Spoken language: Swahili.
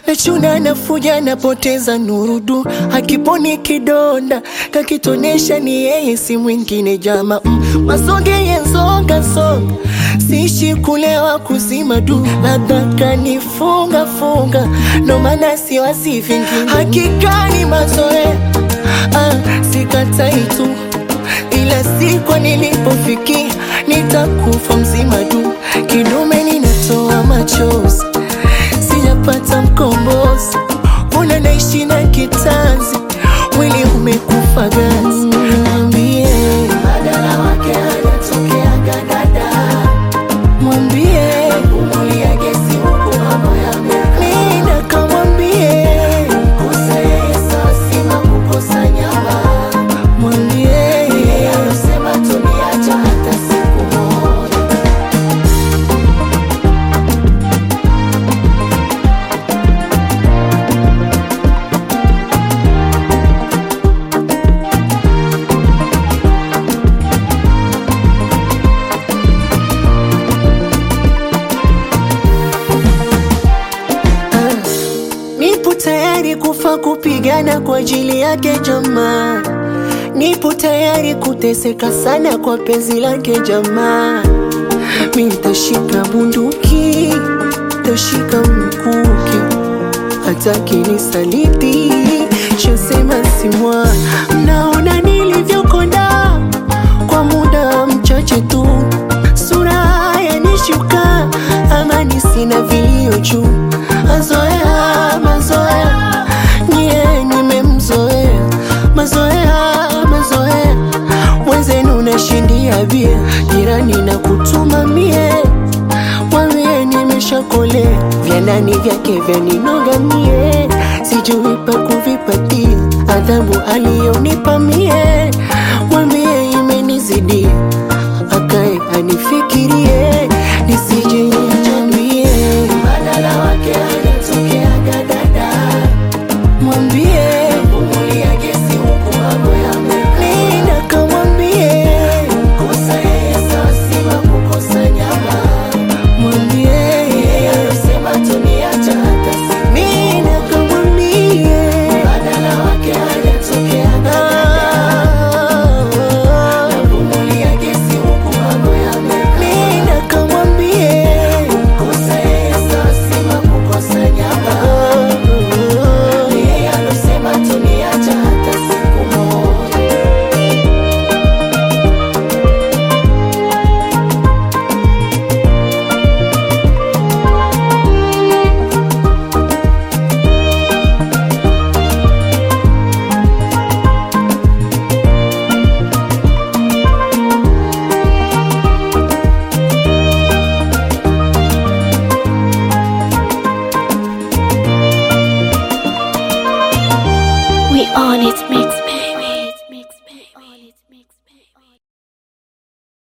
Nachuna nafuja napoteza nurudu, hakiponi kidonda kakitonesha ni yeye si mwingine jama. Masonge yenzonga songa, siishi kulewa kuzima du, labda kanifunga funga, no maana siwazi vingine. Hakika ni mazoea, sikatai tu, ila siku nilipofikia nitakufa mzima du. Kidume ninatoa machozi, sijapata mkombozi, una naishi na kitanzi, mwili umekufa gazi. Mwambie badala wake hajatokea gadada, mwambie umulia gesi huku mambo yameka. Nina kamwambie kukosa yeye sawa sima kukosa nyama. Mwambie yeye anasema tuniacha hata siku moja. Nipo tayari kufa kupigana kwa ajili yake jamaa, nipo tayari kuteseka sana kwa penzi lake jamaa. Mimi nitashika bunduki, nitashika mkuki, hata kinisaliti shasema simwa. Naona nilivyokonda kwa muda mchache tu, sura yanishuka, amani sina vilio juu. Mazoea, mazoea, nye nimemzoea. Mazoea, mazoea, mwenzenu nashindia bia, jirani na kutuma mie. Mwambie nimeshakolea, vya nani vyake vya ninoga mie. Sijui pa kuvipatia adhabu aliyonipa mie.